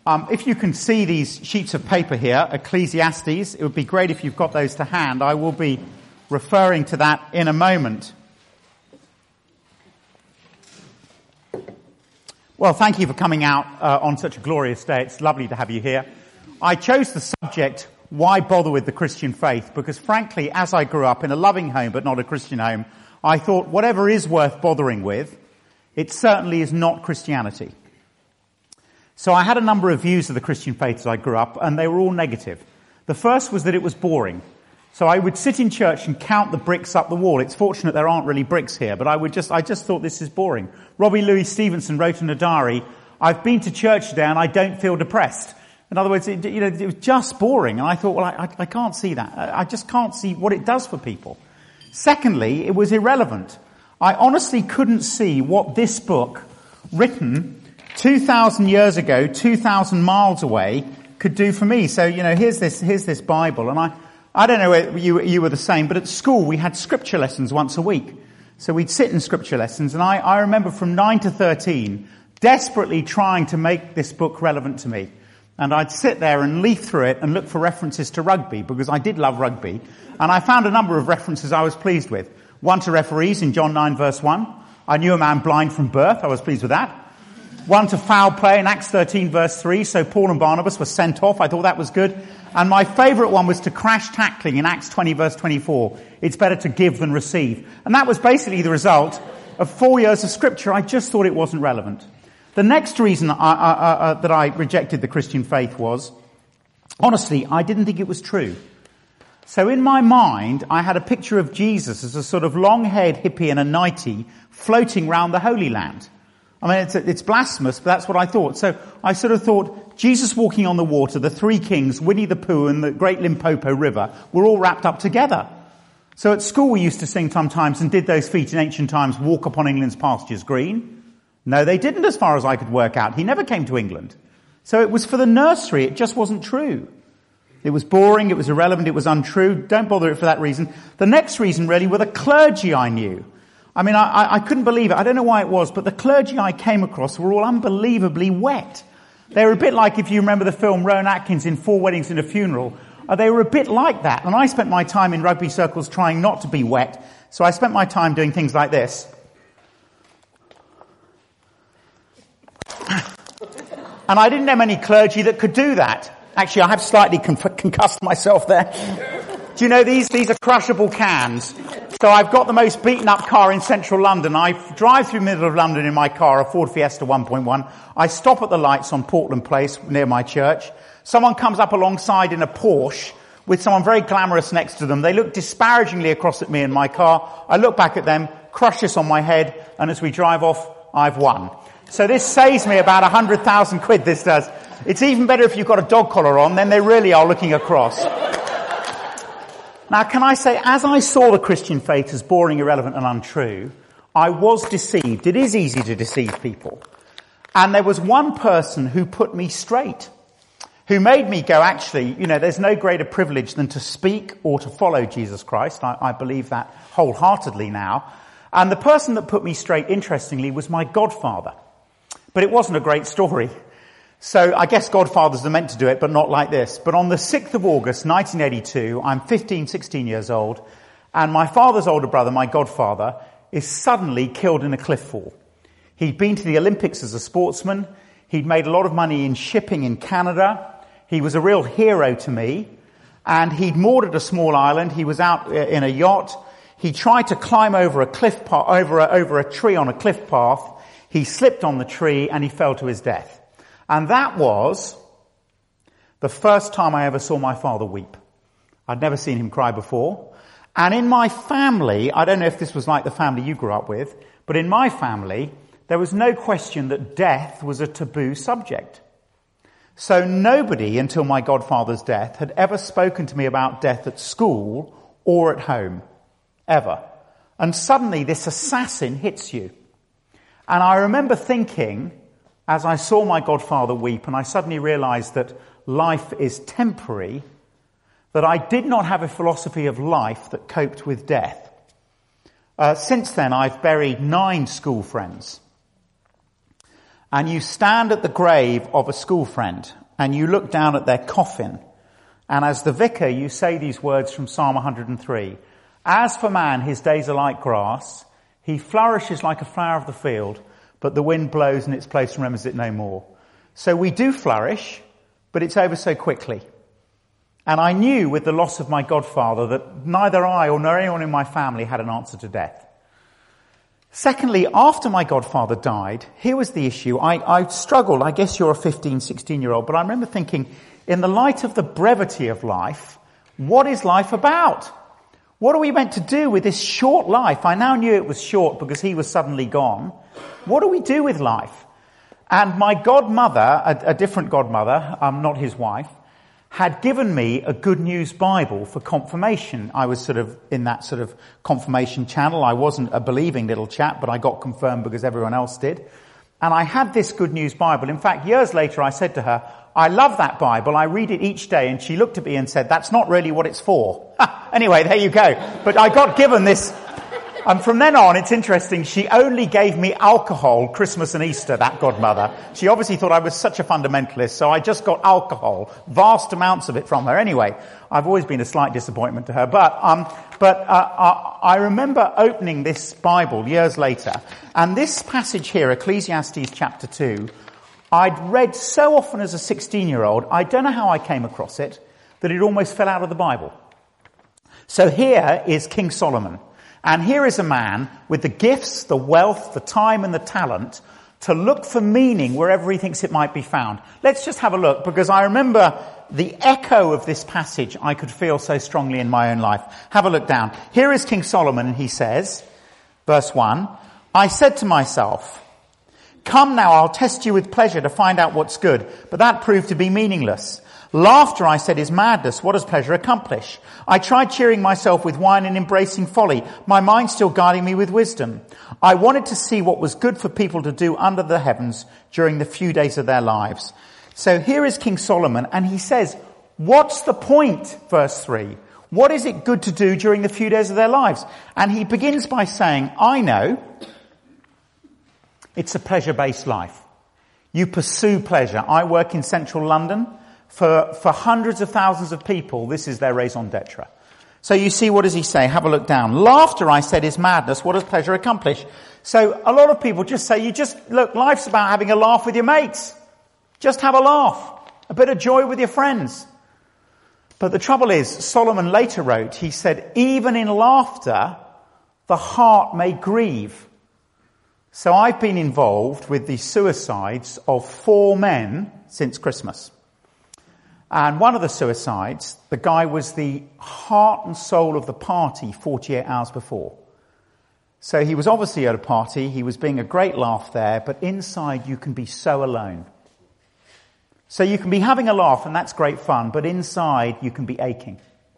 If you can see these sheets of paper here, Ecclesiastes, it would be great if you've got those to hand. I will be referring to that in a moment. Well, thank you for coming out on such a glorious day. It's lovely to have you here. I chose the subject, why bother with the Christian faith? Because frankly, as I grew up in a loving home but not a Christian home, I thought whatever is worth bothering with, it certainly is not Christianity. So I had a number of views of the Christian faith as I grew up, and they were all negative. The first was that it was boring. So I would sit in church and count the bricks up the wall. It's fortunate there aren't really bricks here, but I just thought this is boring. Robbie Louis Stevenson wrote in a diary, "I've been to church today and I don't feel depressed." In other words, it was just boring. And I thought, well, I can't see that. I just can't see what it does for people. Secondly, it was irrelevant. I honestly couldn't see what this book, written 2,000 years ago, 2,000 miles away, could do for me. So, here's this Bible, and I don't know whether you were the same, but at school we had scripture lessons once a week. So we'd sit in scripture lessons, and I remember from 9 to 13 desperately trying to make this book relevant to me. And I'd sit there and leaf through it and look for references to rugby, because I did love rugby. And I found a number of references I was pleased with. One to referees in John 9 verse 1. I knew a man blind from birth. I was pleased with that. One to foul play in Acts 13 verse 3. So Paul and Barnabas were sent off. I thought that was good. And my favourite one was to crash tackling in Acts 20 verse 24. It's better to give than receive. And that was basically the result of 4 years of scripture. I just thought it wasn't relevant. The next reason that I rejected the Christian faith was, honestly, I didn't think it was true. So in my mind, I had a picture of Jesus as a sort of long-haired hippie in a nightie floating round the Holy Land. I mean, it's blasphemous, but that's what I thought. So I sort of thought, Jesus walking on the water, the three kings, Winnie the Pooh and the Great Limpopo River, were all wrapped up together. So at school we used to sing sometimes, and did those feet in ancient times, walk upon England's pastures green? No, they didn't, as far as I could work out. He never came to England. So it was for the nursery. It just wasn't true. It was boring, it was irrelevant, it was untrue. Don't bother it for that reason. The next reason really were the clergy I knew. I mean, I couldn't believe it. I don't know why it was, but the clergy I came across were all unbelievably wet. They were a bit like, if you remember the film Rowan Atkins in 4 Weddings and a Funeral, they were a bit like that. And I spent my time in rugby circles trying not to be wet, so I spent my time doing things like this. And I didn't know many clergy that could do that. Actually, I have slightly concussed myself there. Do you know these are crushable cans? So I've got the most beaten up car in central London. I drive through the middle of London in my car, a Ford Fiesta 1.1. I stop at the lights on Portland Place near my church. Someone comes up alongside in a Porsche with someone very glamorous next to them. They look disparagingly across at me in my car. I look back at them, crush this on my head, and as we drive off, I've won. So this saves me about 100,000 quid, this does. It's even better if you've got a dog collar on, then they really are looking across. Now, can I say, as I saw the Christian faith as boring, irrelevant and untrue, I was deceived. It is easy to deceive people. And there was one person who put me straight, who made me go, actually, there's no greater privilege than to speak or to follow Jesus Christ. I believe that wholeheartedly now. And the person that put me straight, interestingly, was my godfather. But it wasn't a great story. So I guess godfathers are meant to do it, but not like this. But on the 6th of August, 1982, I'm 15, 16 years old, and my father's older brother, my godfather, is suddenly killed in a cliff fall. He'd been to the Olympics as a sportsman. He'd made a lot of money in shipping in Canada. He was a real hero to me. And he'd moored at a small island. He was out in a yacht. He tried to climb over a cliff over a tree on a cliff path. He slipped on the tree and he fell to his death. And that was the first time I ever saw my father weep. I'd never seen him cry before. And in my family, I don't know if this was like the family you grew up with, but in my family, there was no question that death was a taboo subject. So nobody, until my godfather's death, had ever spoken to me about death at school or at home. Ever. And suddenly this assassin hits you. And I remember thinking, as I saw my godfather weep, and I suddenly realized that life is temporary, that I did not have a philosophy of life that coped with death. Since then, I've buried 9 school friends. and you stand at the grave of a school friend and you look down at their coffin, and as the vicar you say these words from Psalm 103. As for man, his days are like grass. He flourishes like a flower of the field, but the wind blows in its place and remembers it no more. So we do flourish, but it's over so quickly. And I knew with the loss of my godfather that neither I or nor anyone in my family had an answer to death. Secondly, after my godfather died, here was the issue. I struggled. I guess you're a 15, 16-year-old, but I remember thinking, in the light of the brevity of life, what is life about? What are we meant to do with this short life? I now knew it was short because he was suddenly gone. What do we do with life? And my godmother, a different godmother, not his wife, had given me a Good News Bible for confirmation. I was sort of in that sort of confirmation channel. I wasn't a believing little chap, but I got confirmed because everyone else did. And I had this Good News Bible. In fact, years later I said to her, I love that Bible. I read it each day. And she looked at me and said, that's not really what it's for. Anyway, there you go. But I got given this. And from then on, it's interesting, she only gave me alcohol Christmas and Easter, that godmother. She obviously thought I was such a fundamentalist, so I just got alcohol, vast amounts of it from her. Anyway, I've always been a slight disappointment to her. But I remember opening this Bible years later, and this passage here, Ecclesiastes chapter 2, I'd read so often as a 16-year-old, I don't know how I came across it, that it almost fell out of the Bible. So here is King Solomon. And here is a man with the gifts, the wealth, the time and the talent to look for meaning wherever he thinks it might be found. Let's just have a look, because I remember the echo of this passage I could feel so strongly in my own life. Have a look down. Here is King Solomon, and he says, verse 1, I said to myself, come now, I'll test you with pleasure to find out what's good. But that proved to be meaningless. Laughter, I said, is madness. What does pleasure accomplish? I tried cheering myself with wine and embracing folly, my mind still guiding me with wisdom. I wanted to see what was good for people to do under the heavens during the few days of their lives. So here is King Solomon, and he says, what's the point? Verse 3. What is it good to do during the few days of their lives? And he begins by saying, I know it's a pleasure-based life. You pursue pleasure. I work in central London. For hundreds of thousands of people, this is their raison d'etre. So you see, what does he say? Have a look down. Laughter, I said, is madness. What does pleasure accomplish? So a lot of people just say, look, life's about having a laugh with your mates. Just have a laugh. A bit of joy with your friends. But the trouble is, Solomon later wrote, he said, even in laughter, the heart may grieve. So I've been involved with the suicides of 4 men since Christmas. And one of the suicides, the guy was the heart and soul of the party 48 hours before. So he was obviously at a party, he was being a great laugh there, but inside you can be so alone. So you can be having a laugh and that's great fun, but inside you can be aching.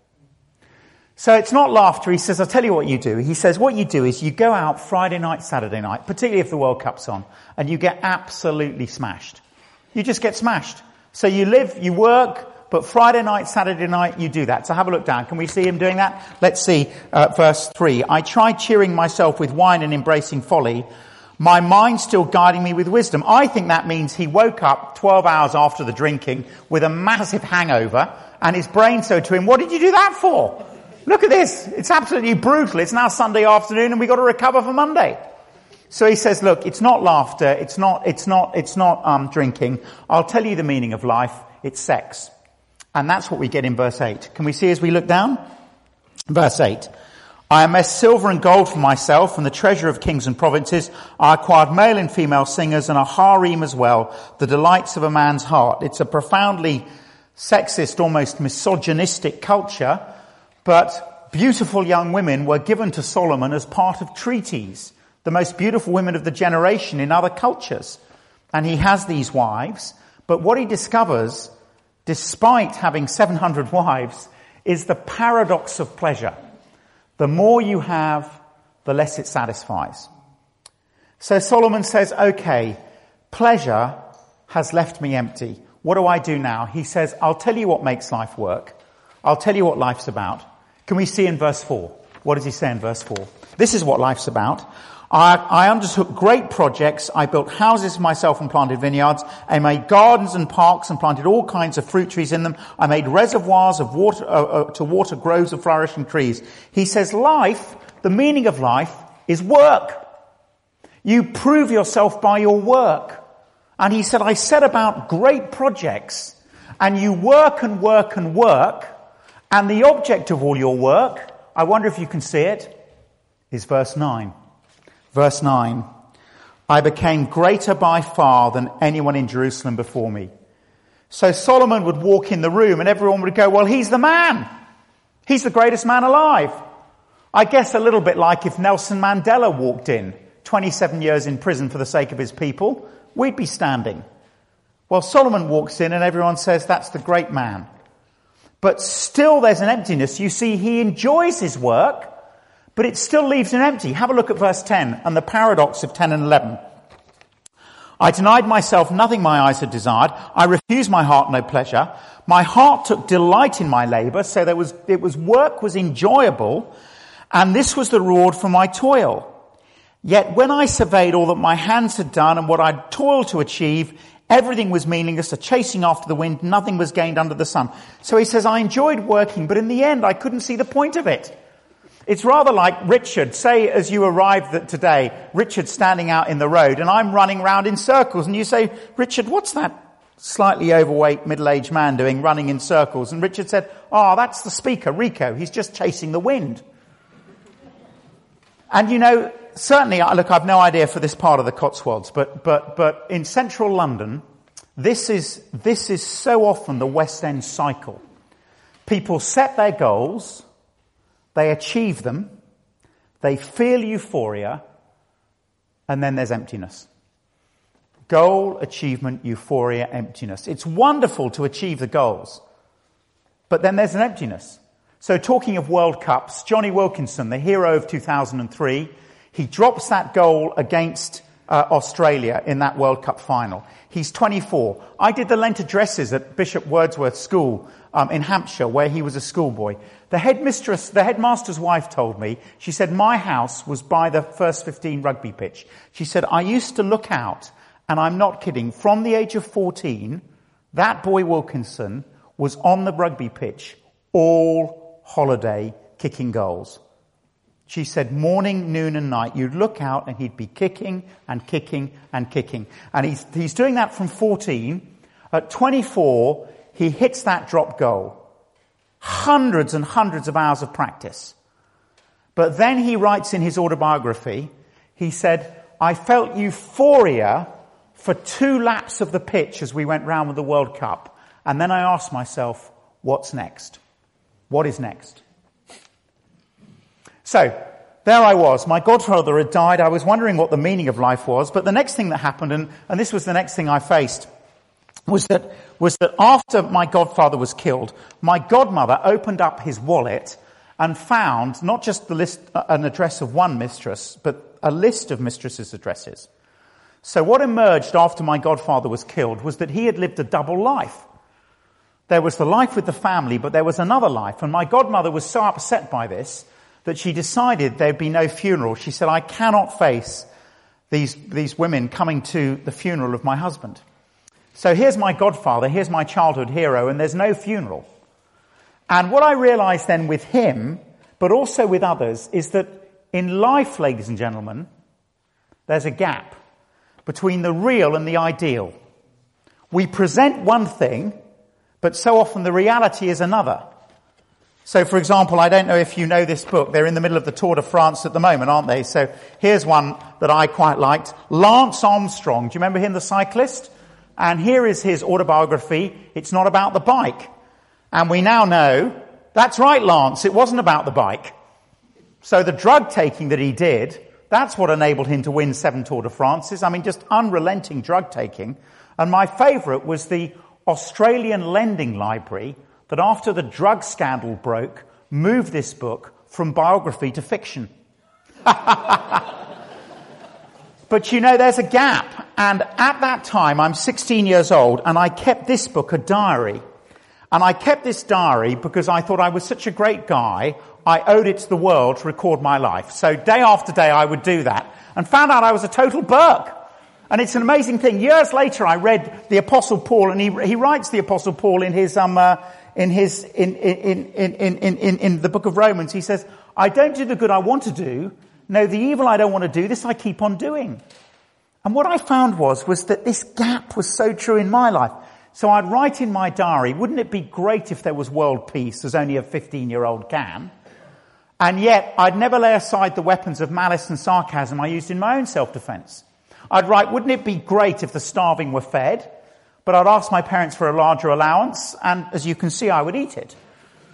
So it's not laughter. He says, I'll tell you what you do. He says, what you do is you go out Friday night, Saturday night, particularly if the World Cup's on, and you get absolutely smashed. You just get smashed. So you live, you work, but Friday night, Saturday night, you do that. So have a look down. Can we see him doing that? Let's see verse 3. I tried cheering myself with wine and embracing folly, my mind still guiding me with wisdom. I think that means he woke up 12 hours after the drinking with a massive hangover, and his brain said to him, what did you do that for? Look at this. It's absolutely brutal. It's now Sunday afternoon and we've got to recover for Monday. So he says, look, it's not laughter. It's not drinking. I'll tell you the meaning of life. It's sex. And that's what we get in verse 8. Can we see as we look down? Verse 8. I amassed silver and gold for myself and the treasure of kings and provinces. I acquired male and female singers and a harem as well, the delights of a man's heart. It's a profoundly sexist, almost misogynistic culture, but beautiful young women were given to Solomon as part of treaties, the most beautiful women of the generation in other cultures. And he has these wives, but what he discovers, despite having 700 wives, is the paradox of pleasure. The more you have, the less it satisfies. So Solomon says, okay, pleasure has left me empty. What do I do now? He says, I'll tell you what makes life work. I'll tell you what life's about. Can we see in verse 4? What does he say in verse 4? This is what life's about. I undertook great projects. I built houses for myself and planted vineyards. I made gardens and parks and planted all kinds of fruit trees in them. I made reservoirs of water to water groves of flourishing trees. He says life, the meaning of life, is work. You prove yourself by your work. And he said, I set about great projects, and you work and work and work, and the object of all your work, I wonder if you can see it, is verse 9. Verse 9, I became greater by far than anyone in Jerusalem before me. So Solomon would walk in the room and everyone would go, well, he's the man. He's the greatest man alive. I guess a little bit like if Nelson Mandela walked in, 27 years in prison for the sake of his people, we'd be standing. Well, Solomon walks in and everyone says, that's the great man. But still there's an emptiness. You see, he enjoys his work, but it still leaves him empty. Have a look at verse 10 and the paradox of 10 and 11. I denied myself nothing my eyes had desired. I refused my heart no pleasure. My heart took delight in my labor, so work was enjoyable, and this was the reward for my toil. Yet when I surveyed all that my hands had done and what I'd toiled to achieve, everything was meaningless, a chasing after the wind, nothing was gained under the sun. So he says, I enjoyed working, but in the end I couldn't see the point of it. It's rather like Richard, say as you arrived today, Richard standing out in the road and I'm running round in circles and you say, Richard, what's that slightly overweight middle-aged man doing running in circles? And Richard said, oh, that's the speaker, Rico. He's just chasing the wind. And you know, certainly, look, I've no idea for this part of the Cotswolds, but in central London, this is so often the West End cycle. People set their goals, they achieve them, they feel euphoria, and then there's emptiness. Goal, achievement, euphoria, emptiness. It's wonderful to achieve the goals, but then there's an emptiness. So talking of World Cups, Johnny Wilkinson, the hero of 2003, he drops that goal against Australia in that World Cup final. He's 24. I did the Lent addresses at Bishop Wordsworth School in Hampshire, where he was a schoolboy. The headmaster's wife told me, she said, my house was by the first 15 rugby pitch. She said, I used to look out, and I'm not kidding, from the age of 14, that boy Wilkinson was on the rugby pitch all holiday kicking goals. She said morning, noon and night, you'd look out and he'd be kicking and kicking and kicking. And he's doing that from 14. At 24, he hits that drop goal. Hundreds and hundreds of hours of practice. But then he writes in his autobiography, he said, I felt euphoria for 2 laps of the pitch as we went round with the World Cup. And then I asked myself, what's next? What is next? So, there I was. My godfather had died. I was wondering what the meaning of life was. But the next thing that happened, and this was the next thing I faced, was that after my godfather was killed, my godmother opened up his wallet and found not just an address of one mistress, but a list of mistresses' addresses. So what emerged after my godfather was killed was that he had lived a double life. There was the life with the family, but there was another life. And my godmother was so upset by this that she decided there'd be no funeral. She said, I cannot face these women coming to the funeral of my husband. So here's my godfather, here's my childhood hero, and there's no funeral. And what I realized then with him, but also with others, is that in life, ladies and gentlemen, there's a gap between the real and the ideal. We present one thing, but so often the reality is another. So, for example, I don't know if you know this book. They're in the middle of the Tour de France at the moment, aren't they? So here's one that I quite liked. Lance Armstrong. Do you remember him, the cyclist? And here is his autobiography. It's not about the bike. And we now know, that's right, Lance, it wasn't about the bike. So the drug taking that he did, that's what enabled him to win 7 Tour de France's. I mean, just unrelenting drug taking. And my favourite was the Australian Lending Library that after the drug scandal broke, moved this book from biography to fiction. But you know, there's a gap. And at that time, I'm 16 years old, and I kept this book, a diary. And I kept this diary because I thought I was such a great guy, I owed it to the world to record my life. So day after day I would do that and found out I was a total Burke. And it's an amazing thing. Years later I read the Apostle Paul, and he writes the Apostle Paul in his in the book of Romans. He says, I don't do the good I want to do. No, the evil I don't want to do, this I keep on doing. And what I found was that this gap was so true in my life. So I'd write in my diary, wouldn't it be great if there was world peace, as only a 15-year-old can? And yet I'd never lay aside the weapons of malice and sarcasm I used in my own self-defense. I'd write, wouldn't it be great if the starving were fed? But I'd ask my parents for a larger allowance, and as you can see, I would eat it.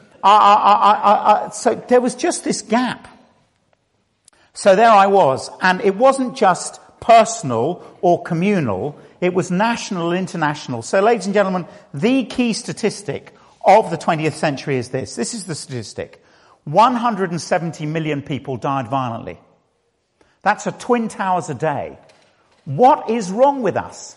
So there was just this gap. So there I was, and it wasn't just personal or communal, it was national and international. So ladies and gentlemen, the key statistic of the 20th century is this. This is the statistic. 170 million people died violently. That's a Twin Towers a day. What is wrong with us?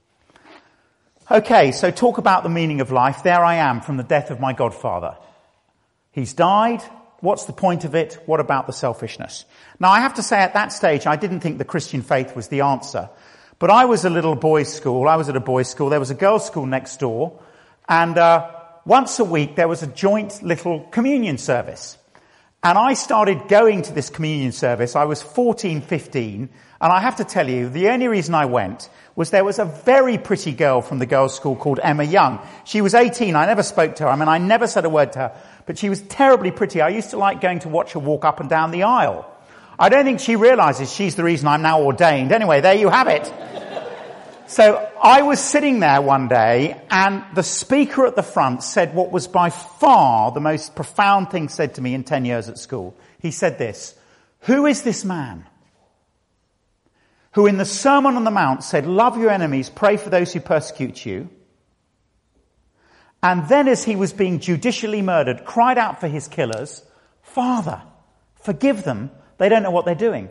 Okay, so talk about the meaning of life. There I am from the death of my godfather. He's died. What's the point of it? What about the selfishness? Now, I have to say at that stage, I didn't think the Christian faith was the answer. But I was at a boys' school. There was a girls' school next door. And once a week, there was a joint little communion service. And I started going to this communion service. I was 14, 15. And I have to tell you, the only reason I went was there was a very pretty girl from the girls' school called Emma Young. She was 18. I never spoke to her. I never said a word to her. But she was terribly pretty. I used to like going to watch her walk up and down the aisle. I don't think she realizes she's the reason I'm now ordained. Anyway, there you have it. So I was sitting there one day, and the speaker at the front said what was by far the most profound thing said to me in 10 years at school. He said this, who is this man who in the Sermon on the Mount said, love your enemies, pray for those who persecute you, and then as he was being judicially murdered, cried out for his killers, Father, forgive them, they don't know what they're doing.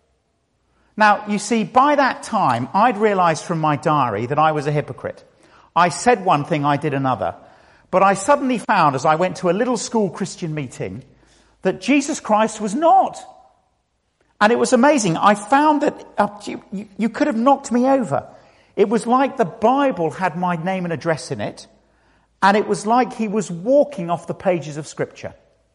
Now, you see, by that time, I'd realized from my diary that I was a hypocrite. I said one thing, I did another. But I suddenly found, as I went to a little school Christian meeting, that Jesus Christ was not. And it was amazing. I found that you could have knocked me over. It was like the Bible had my name and address in it, and it was like he was walking off the pages of Scripture.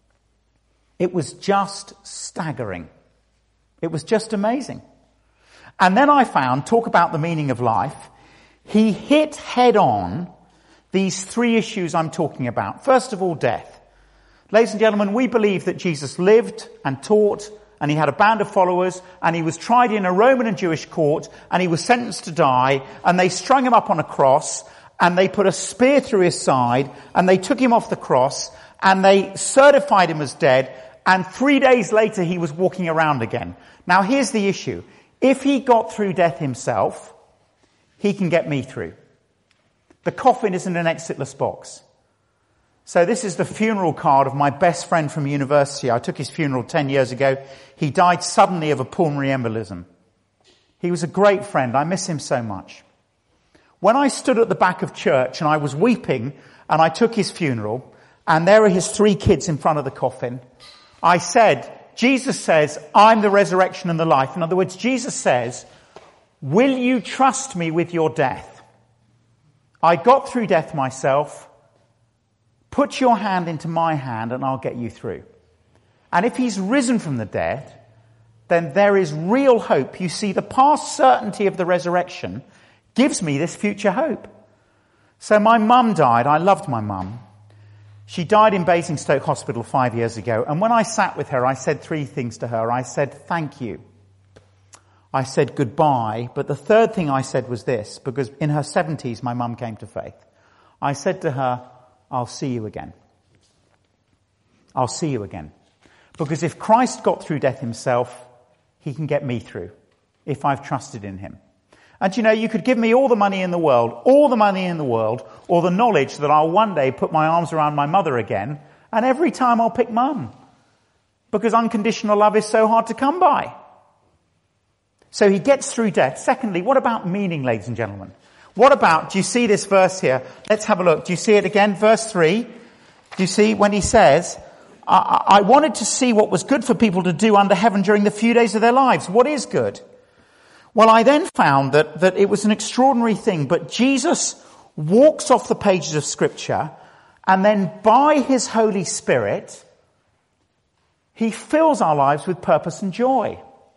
It was just staggering. It was just amazing. And then I found, talk about the meaning of life, he hit head on these three issues I'm talking about. First of all, death. Ladies and gentlemen, we believe that Jesus lived and taught, and he had a band of followers, and he was tried in a Roman and Jewish court, and he was sentenced to die, and they strung him up on a cross, and they put a spear through his side, and they took him off the cross, and they certified him as dead, and 3 days later he was walking around again. Now here's the issue. If he got through death himself, he can get me through. The coffin isn't an exitless box. So this is the funeral card of my best friend from university. I took his funeral 10 years ago. He died suddenly of a pulmonary embolism. He was a great friend. I miss him so much. When I stood at the back of church and I was weeping and I took his funeral and there were his 3 kids in front of the coffin, I said, Jesus says, I'm the resurrection and the life. In other words, Jesus says, will you trust me with your death? I got through death myself. Put your hand into my hand and I'll get you through. And if he's risen from the dead, then there is real hope. You see, the past certainty of the resurrection gives me this future hope. So my mum died. I loved my mum. She died in Basingstoke Hospital 5 years ago. And when I sat with her, I said 3 things to her. I said, thank you. I said goodbye. But the third thing I said was this, because in her 70s, my mum came to faith. I said to her, I'll see you again. I'll see you again. Because if Christ got through death himself, he can get me through if I've trusted in him. And you know, you could give me all the money in the world, or the knowledge that I'll one day put my arms around my mother again, and every time I'll pick mum. Because unconditional love is so hard to come by. So he gets through death. Secondly, what about meaning, ladies and gentlemen? What about, do you see this verse here? Let's have a look. Do you see it again? Verse 3. Do you see when he says, I wanted to see what was good for people to do under heaven during the few days of their lives. What is good? Well, I then found that it was an extraordinary thing, but Jesus walks off the pages of Scripture, and then by his Holy Spirit, he fills our lives with purpose and joy.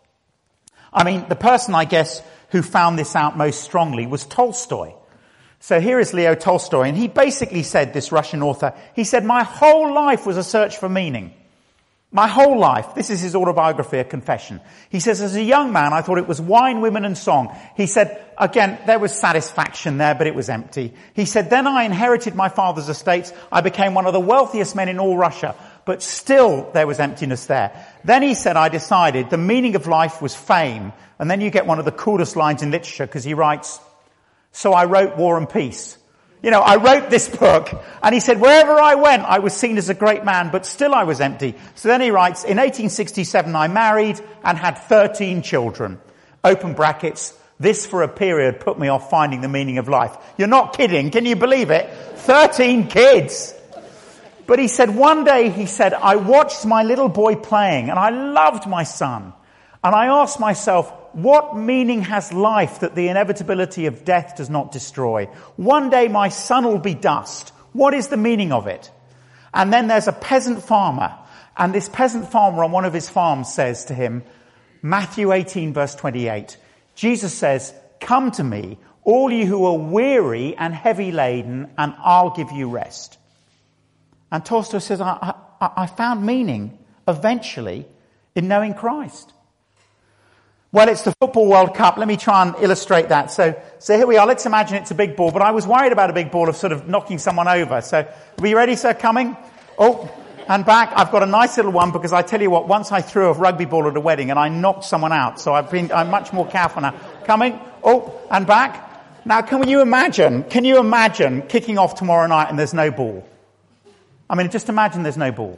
I mean, the person, I guess, who found this out most strongly was Tolstoy. So here is Leo Tolstoy, and he basically said, this Russian author, he said, my whole life was a search for meaning. My whole life. This is his autobiography, a confession. He says, as a young man, I thought it was wine, women, and song. He said, again, there was satisfaction there, but it was empty. He said, then I inherited my father's estates. I became one of the wealthiest men in all Russia, but still there was emptiness there. Then he said, I decided the meaning of life was fame. And then you get one of the coolest lines in literature, because he writes, so I wrote War and Peace. You know, I wrote this book, and he said, wherever I went, I was seen as a great man, but still I was empty. So then he writes, in 1867, I married and had 13 children. Open brackets, this for a period put me off finding the meaning of life. You're not kidding, can you believe it? 13 kids. But he said, one day, he said, I watched my little boy playing, and I loved my son. And I asked myself, what meaning has life that the inevitability of death does not destroy? One day my son will be dust. What is the meaning of it? And then there's a peasant farmer. And this peasant farmer on one of his farms says to him, Matthew 18 verse 28, Jesus says, come to me, all you who are weary and heavy laden, and I'll give you rest. And Tolstoy says, I found meaning eventually in knowing Christ. Well, it's the Football World Cup. Let me try and illustrate that. So here we are. Let's imagine it's a big ball, but I was worried about a big ball of sort of knocking someone over. So are you ready, sir? Coming? Oh, and back. I've got a nice little one, because I tell you what, once I threw a rugby ball at a wedding and I knocked someone out. So I'm much more careful now. Coming? Oh, and back. Now, can you imagine kicking off tomorrow night and there's no ball? I mean, just imagine there's no ball.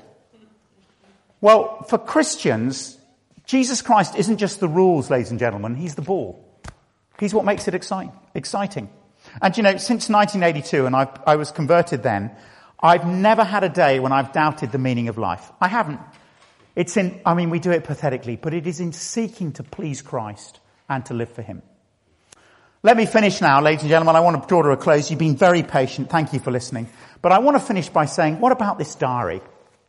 Well, for Christians, Jesus Christ isn't just the rules, ladies and gentlemen. He's the ball. He's what makes it exciting. And you know, since 1982, and I was converted then, I've never had a day when I've doubted the meaning of life. I haven't. We do it pathetically, but it is in seeking to please Christ and to live for him. Let me finish now, ladies and gentlemen. I want to draw to a close. You've been very patient. Thank you for listening. But I want to finish by saying, what about this diary?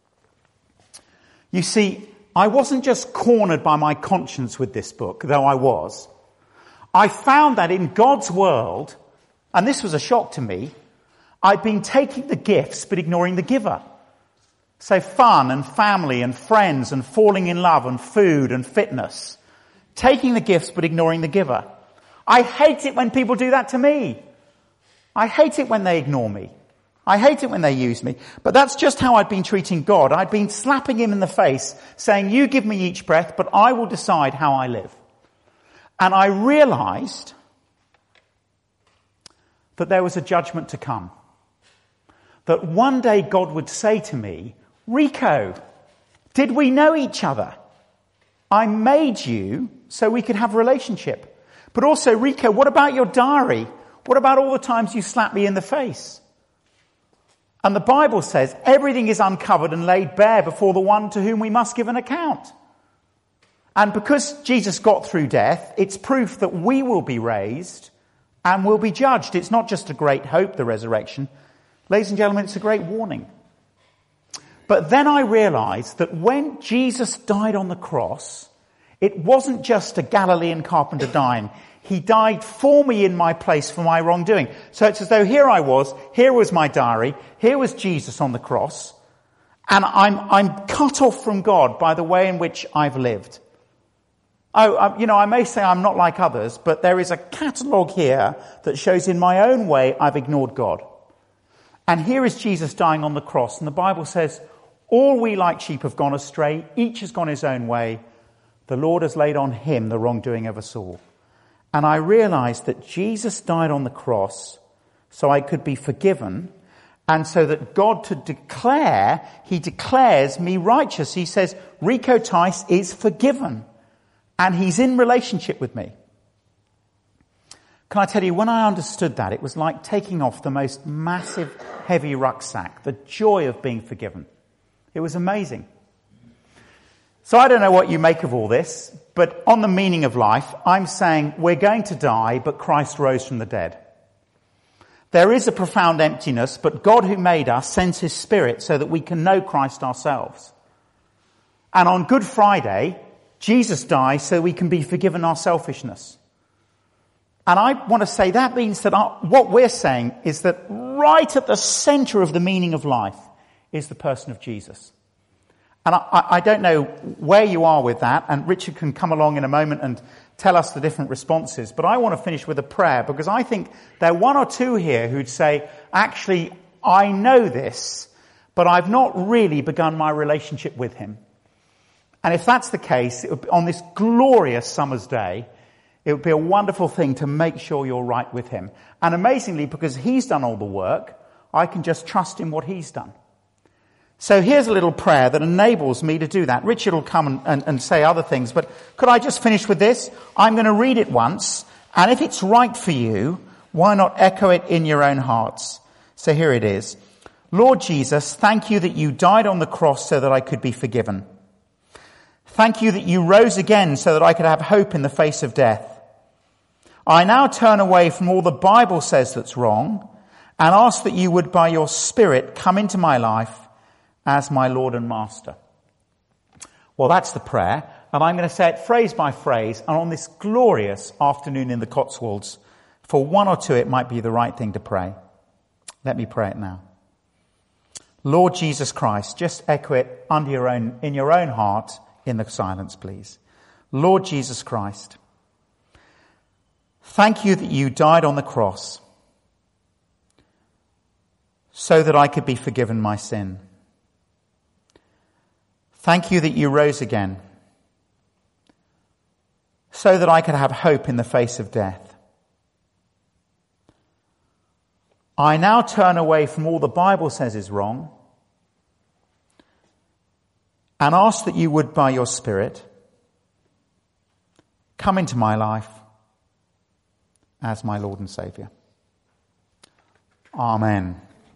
You see, I wasn't just cornered by my conscience with this book, though I was. I found that in God's world, and this was a shock to me, I'd been taking the gifts but ignoring the giver. So fun and family and friends and falling in love and food and fitness. Taking the gifts but ignoring the giver. I hate it when people do that to me. I hate it when they ignore me. I hate it when they use me. But that's just how I'd been treating God. I'd been slapping him in the face, saying, you give me each breath, but I will decide how I live. And I realized that there was a judgment to come. That one day God would say to me, Rico, did we know each other? I made you so we could have a relationship. But also, Rico, what about your diary? What about all the times you slapped me in the face? And the Bible says everything is uncovered and laid bare before the one to whom we must give an account. And because Jesus got through death, it's proof that we will be raised and will be judged. It's not just a great hope, the resurrection. Ladies and gentlemen, it's a great warning. But then I realized that when Jesus died on the cross, it wasn't just a Galilean carpenter dying. He died for me in my place for my wrongdoing. So it's as though here was my diary, here was Jesus on the cross, and I'm cut off from God by the way in which I've lived. I may say I'm not like others, but there is a catalogue here that shows in my own way I've ignored God. And here is Jesus dying on the cross, and the Bible says, all we like sheep have gone astray, each has gone his own way. The Lord has laid on him the wrongdoing of us all. And I realized that Jesus died on the cross so I could be forgiven, and so that God he declares me righteous. He says, Rico Tice is forgiven, and he's in relationship with me. Can I tell you, when I understood that, it was like taking off the most massive, heavy rucksack, the joy of being forgiven. It was amazing. So I don't know what you make of all this, but on the meaning of life, I'm saying we're going to die, but Christ rose from the dead. There is a profound emptiness, but God who made us sends his Spirit so that we can know Christ ourselves. And on Good Friday, Jesus dies so we can be forgiven our selfishness. And I want to say that means that what we're saying is that right at the center of the meaning of life is the person of Jesus. And I don't know where you are with that, and Richard can come along in a moment and tell us the different responses. But I want to finish with a prayer, because I think there are one or two here who'd say, actually, I know this, but I've not really begun my relationship with him. And if that's the case, on this glorious summer's day, it would be a wonderful thing to make sure you're right with him. And amazingly, because he's done all the work, I can just trust in what he's done. So here's a little prayer that enables me to do that. Richard will come and say other things, but could I just finish with this? I'm going to read it once, and if it's right for you, why not echo it in your own hearts? So here it is. Lord Jesus, thank you that you died on the cross so that I could be forgiven. Thank you that you rose again so that I could have hope in the face of death. I now turn away from all the Bible says that's wrong and ask that you would, by your Spirit, come into my life as my Lord and Master. Well, that's the prayer, and I'm going to say it phrase by phrase, and on this glorious afternoon in the Cotswolds, for one or two it might be the right thing to pray. Let me pray it now. Lord Jesus Christ, just echo it in your own heart in the silence, please. Lord Jesus Christ, thank you that you died on the cross so that I could be forgiven my sin. Thank you that you rose again so that I could have hope in the face of death. I now turn away from all the Bible says is wrong and ask that you would, by your Spirit, come into my life as my Lord and Saviour. Amen.